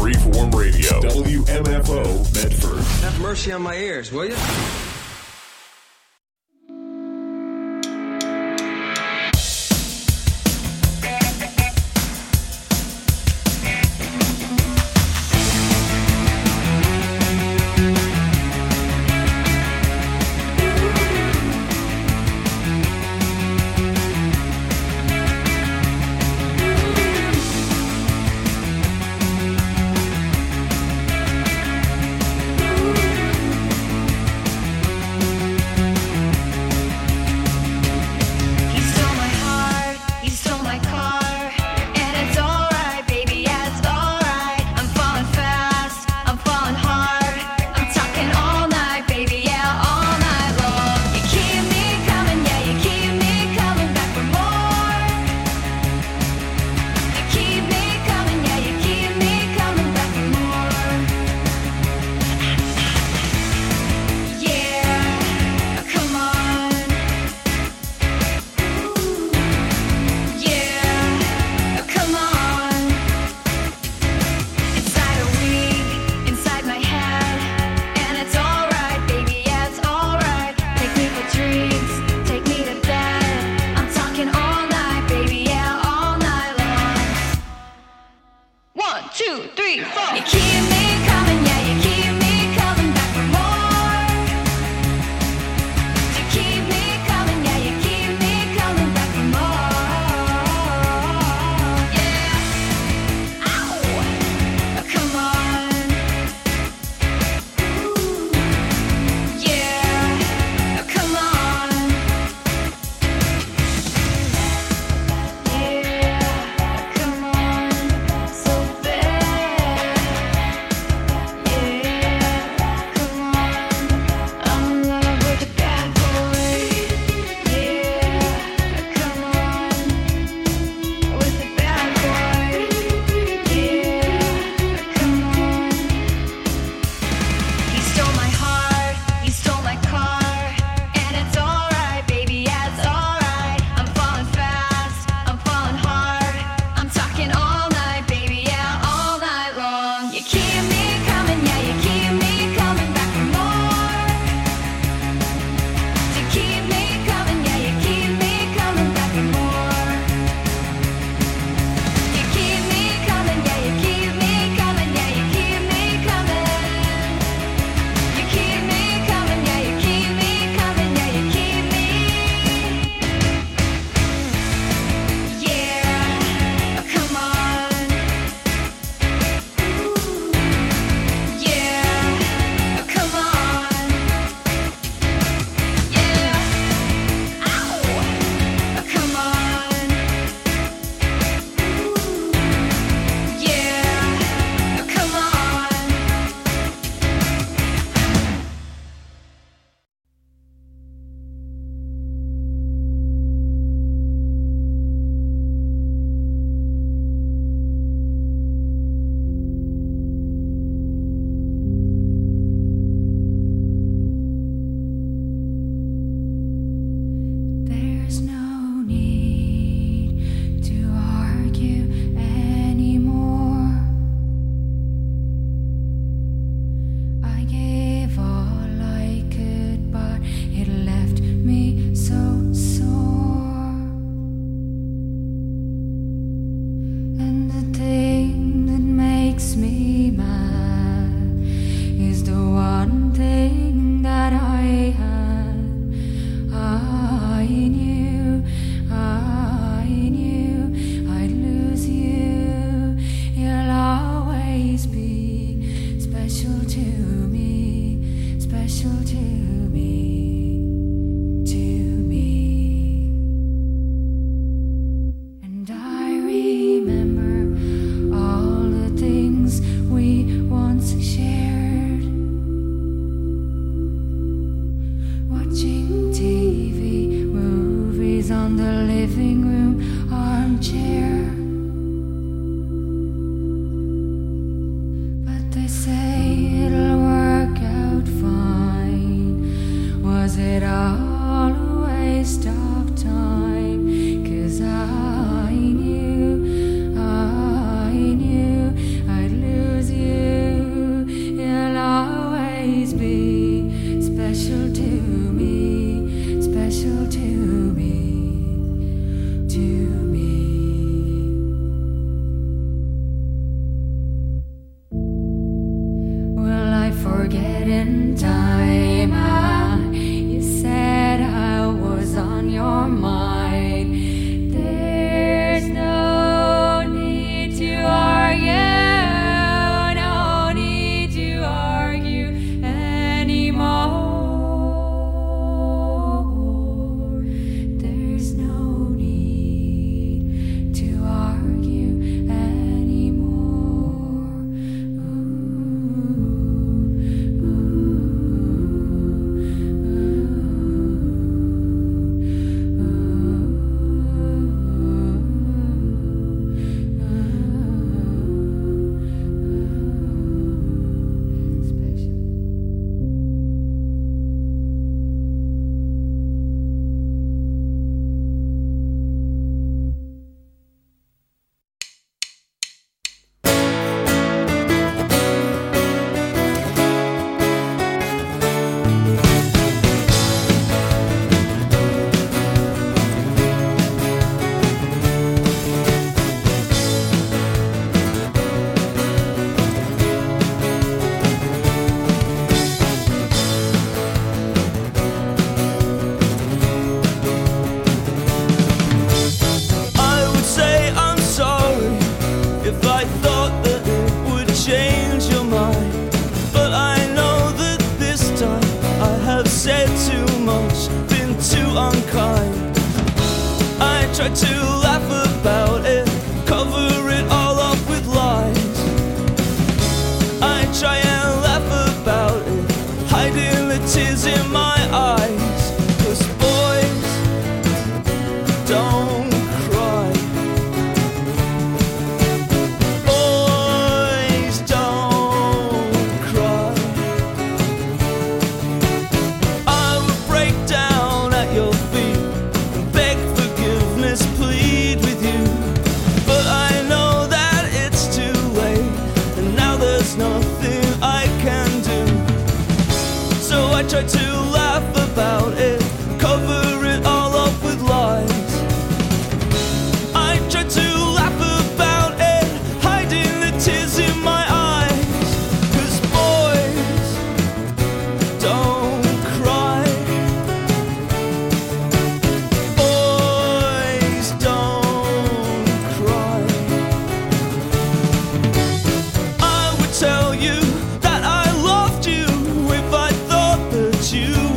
Freeform Radio, WMFO, Medford. Have mercy on my ears, will you? in time. You said I was on your mind. There's no need to argue, no need to argue anymore. There's no need to argue anymore. If I thought that it would change your mind, but I know that this time I have said too much, been too unkind. I tried to laugh about it, cover it all up with lies. I try and laugh about it, hiding the tears in my eyes. 'Cause boys don't cry. Plead with you, but I know that it's too late, and now there's nothing I can do. So I try to laugh about it, cover it all up with lies. I try to laugh about it, hiding the tears in my eyes. 'Cause boys don't cry. Tell you that I loved you if I thought that you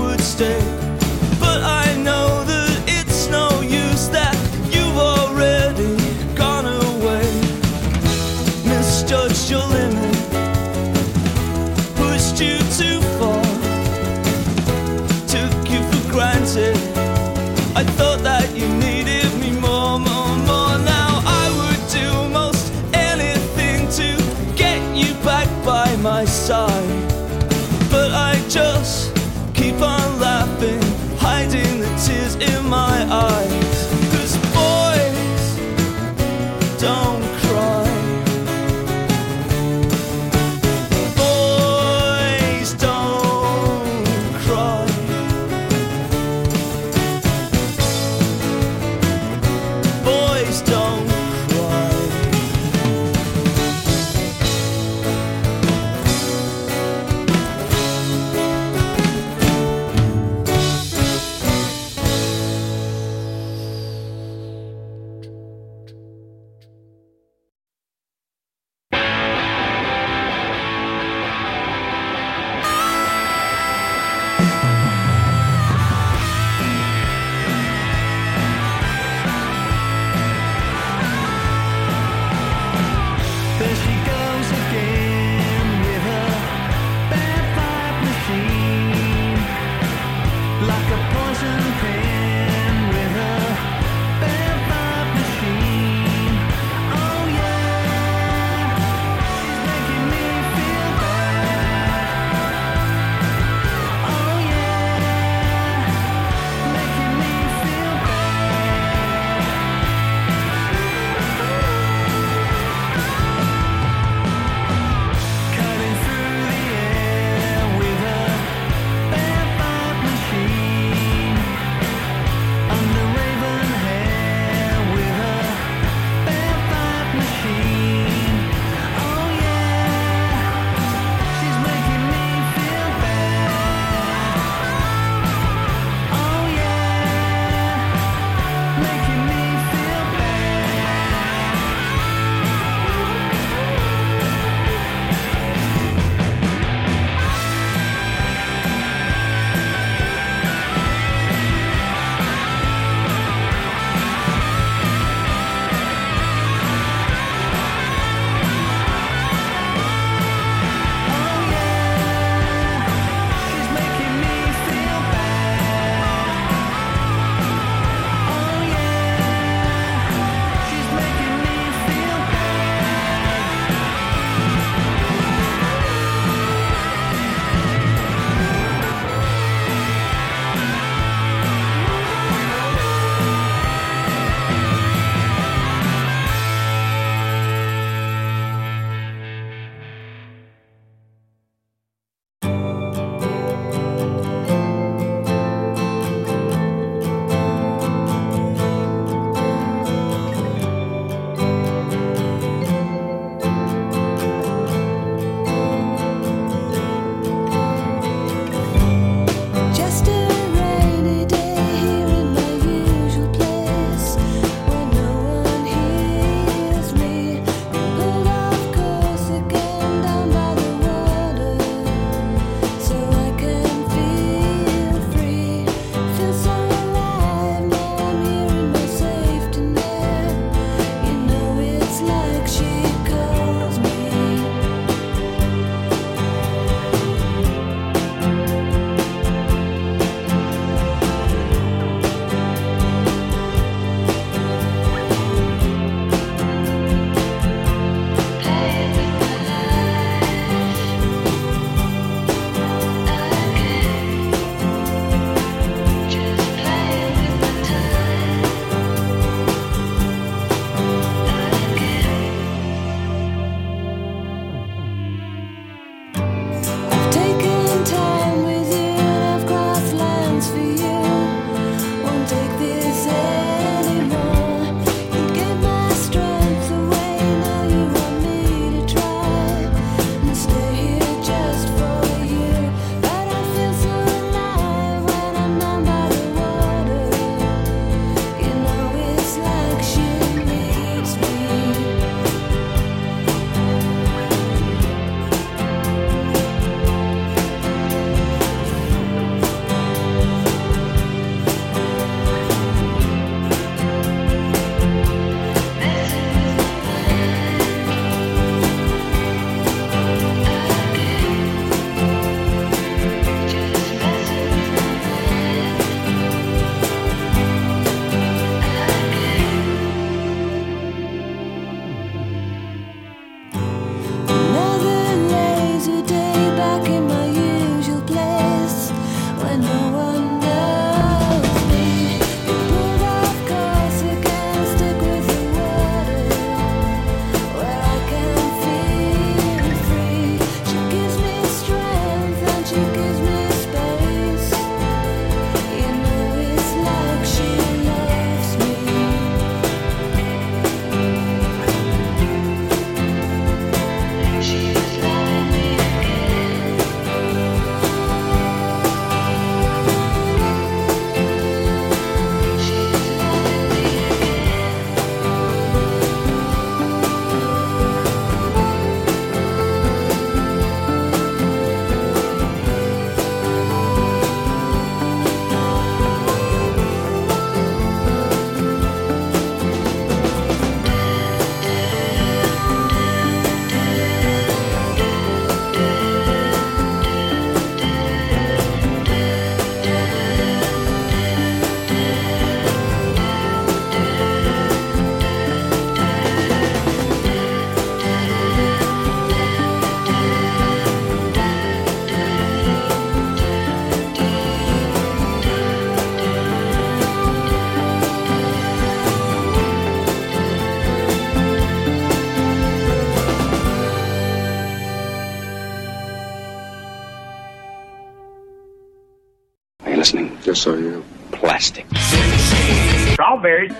Yes, I am. Plastic. Strawberries.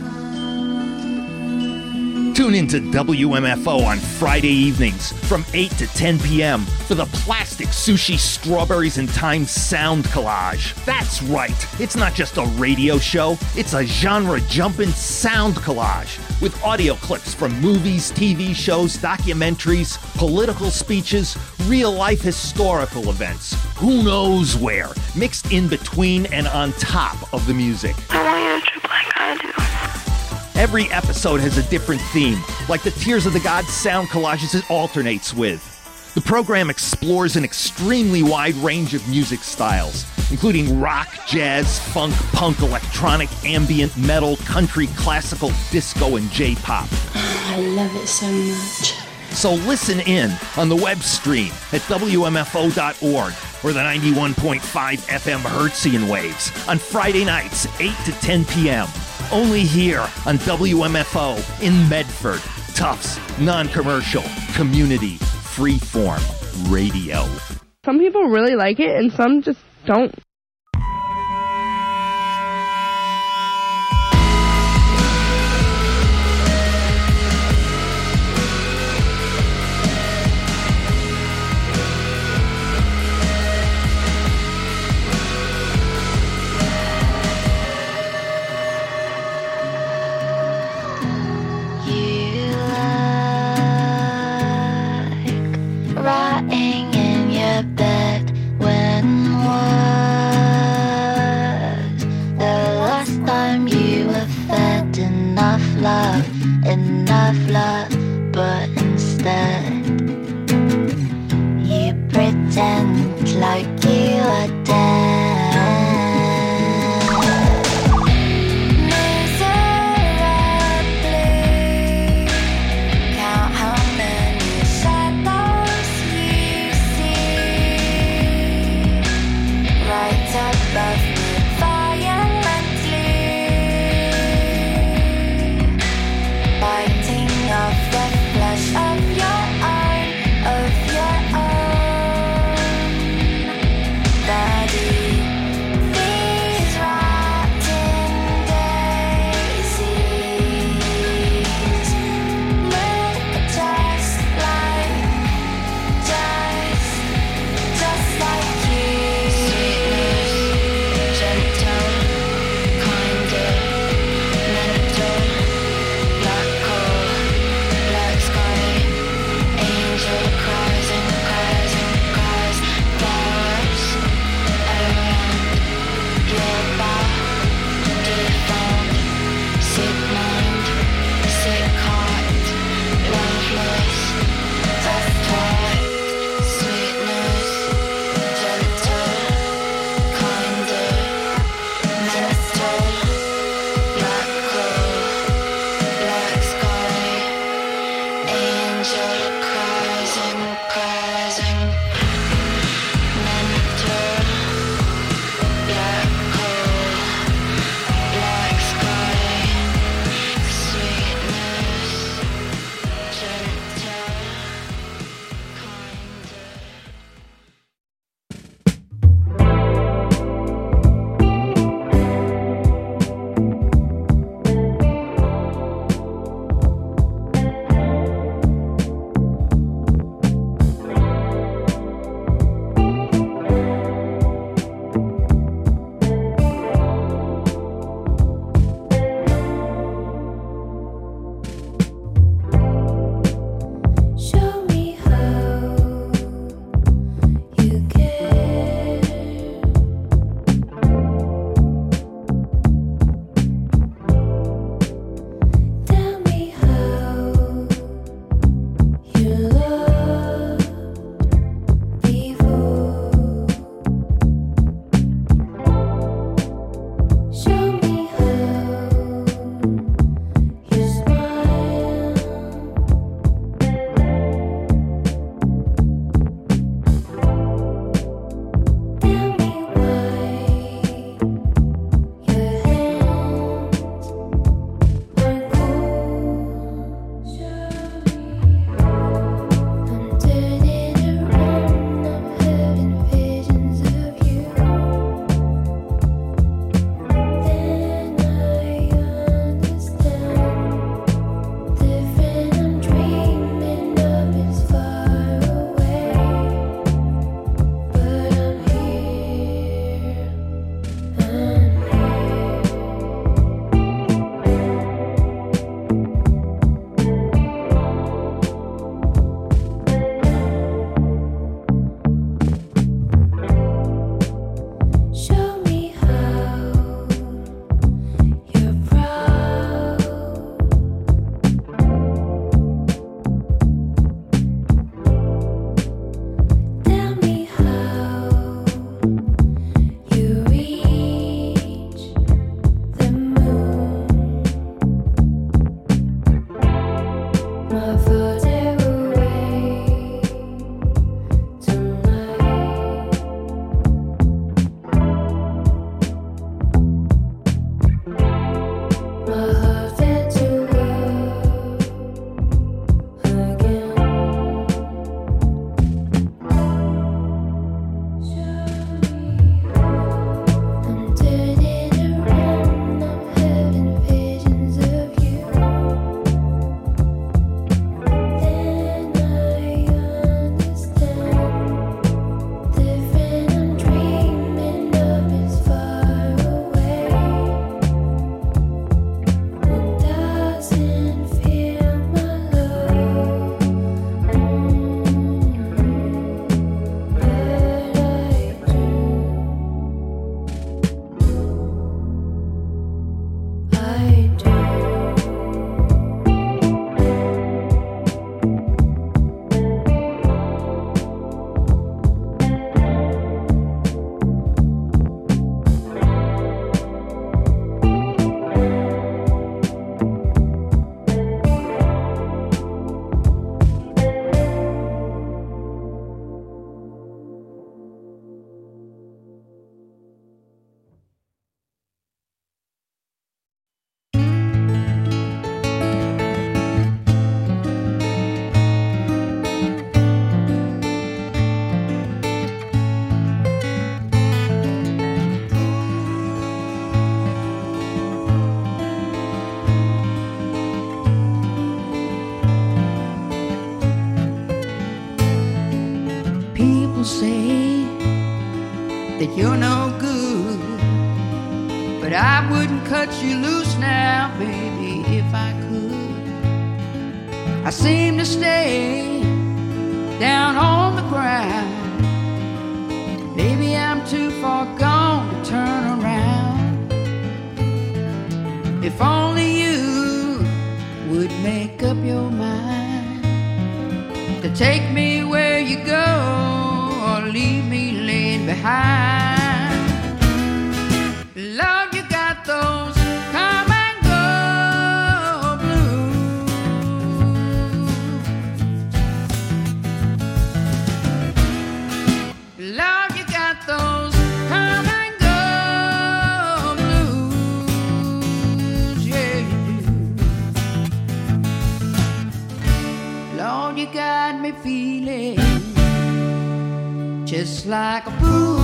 Tune into WMFO on Friday evenings from 8 to 10 p.m. for the Plastic Sushi Strawberries and Time Sound Collage. That's right, it's not just a radio show, it's a genre-jumping sound collage with audio clips from movies, TV shows, documentaries, political speeches, real-life historical events, who knows where, mixed in between and on top of the music. I want you to trip like I do. Every episode has a different theme, like the Tears of the Gods sound collages it alternates with. The program explores an extremely wide range of music styles, including rock, jazz, funk, punk, electronic, ambient, metal, country, classical, disco, and J-pop. I love it so much. So listen in on the web stream at WMFO.org or the 91.5 FM Hertzian waves on Friday nights, 8 to 10 p.m. Only here on WMFO in Medford. Tufts, non-commercial, community, freeform radio. Some people really like it and some just don't. Rotting in your bed. When was the last time you were fed enough love, but instead you pretend like you are dead. people say that you're no good, but I wouldn't cut you loose now, baby, if I could. I seem to stay down on the ground. Maybe I'm too far gone to turn around. If only you would make up your mind to take me where you go or leave me laying behind. Lord, you got those come and go blues. Lord, you got those come and go blues. Yeah, you do. Lord, you got me feeling just like a fool.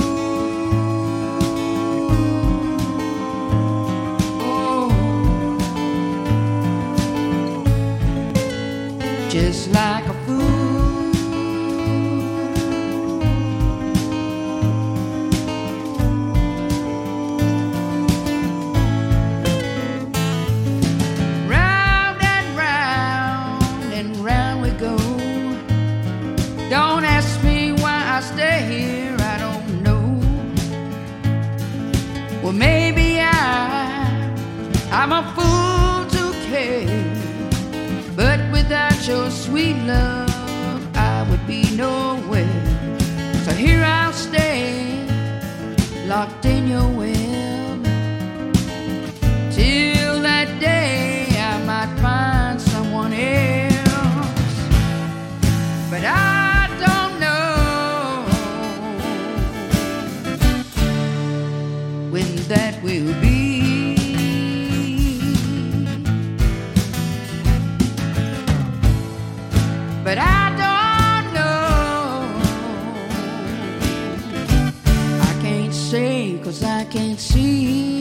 Just like a fool. Round and round we go. Don't ask me why I stay here, I don't know. Well, maybe I'm a fool to care, but without your sweet love, I would be nowhere. So here I'll stay, locked in your web, till that day I might find someone else. But I don't know when that will be. But I don't know. I can't say 'cause I can't see.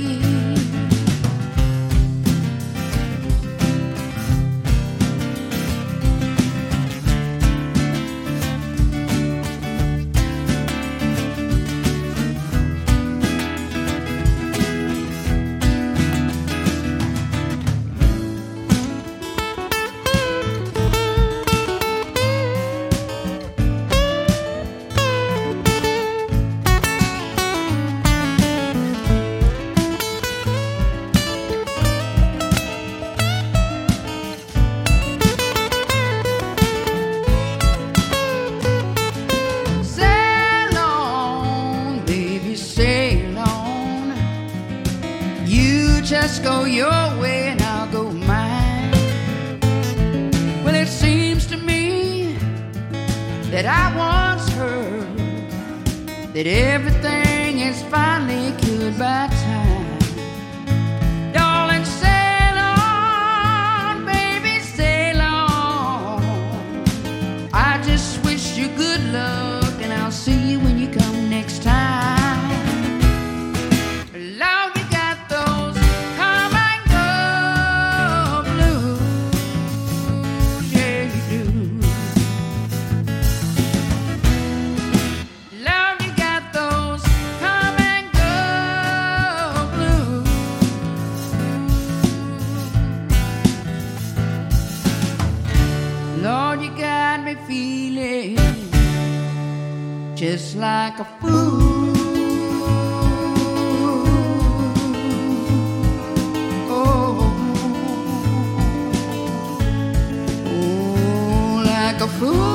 Just go your way and I'll go mine. Well, it seems to me that I once heard that everything is finally cured by time. Darling, sail on, baby, sail on. I just wish you good luck and I'll see you when you come next time. Feeling just like a fool. Oh, oh, like a fool.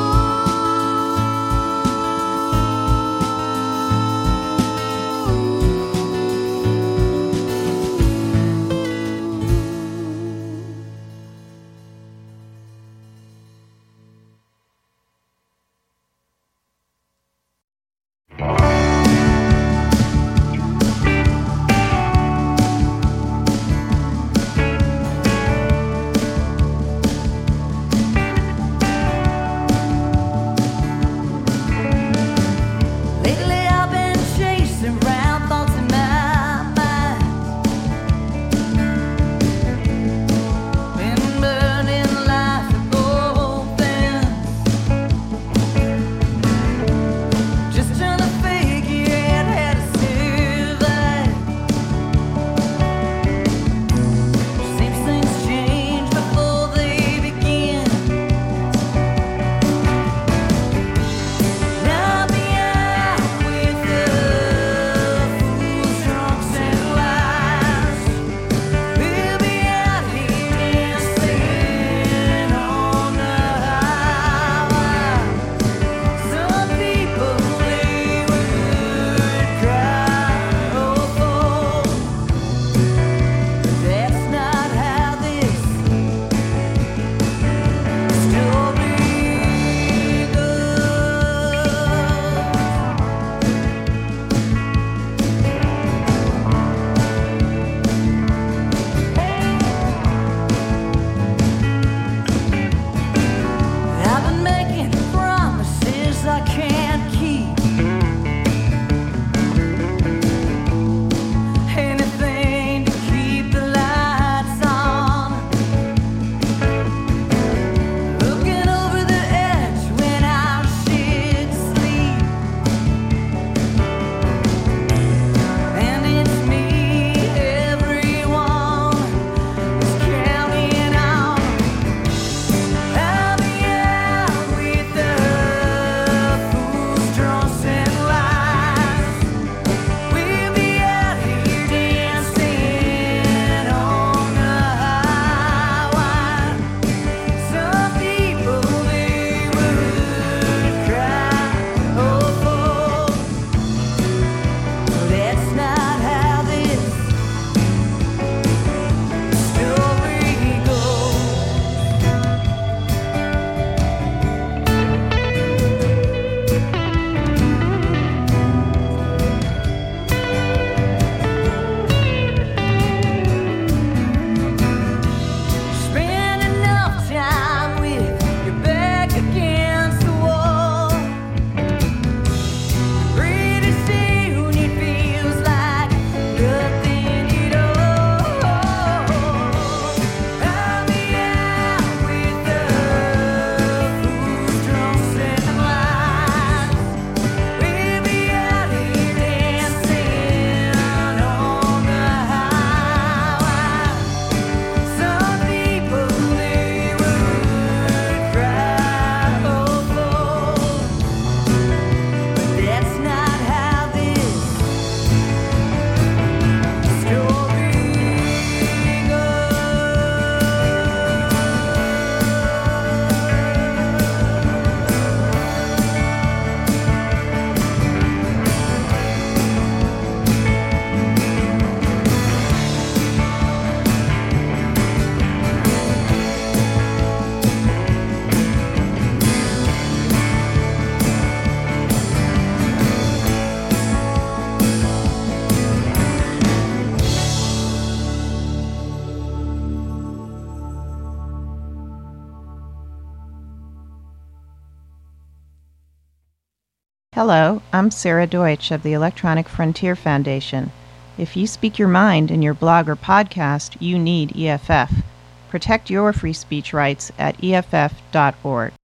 Hello, I'm Sarah Deutsch of the Electronic Frontier Foundation. If you speak your mind in your blog or podcast, you need EFF. Protect your free speech rights at EFF.org.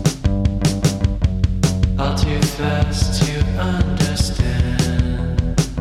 All too fast to understand.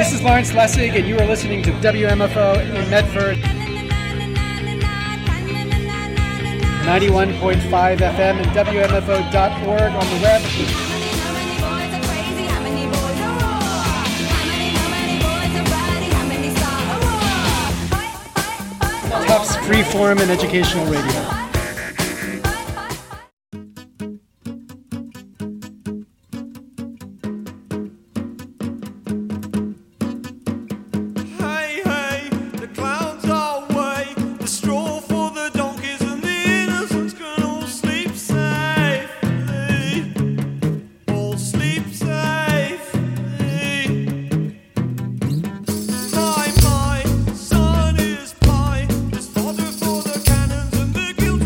This is Lawrence Lessig, and you are listening to WMFO in Medford. 91.5 FM and WMFO.org on the web. Tufts Freeform and Educational Radio. My son is pie, his father for the cannons and the guilt.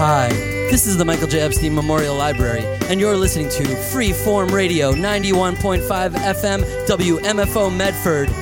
Hi, this is the Michael J. Epstein Memorial Library, and you're listening to Freeform Radio 91.5 FM WMFO Medford.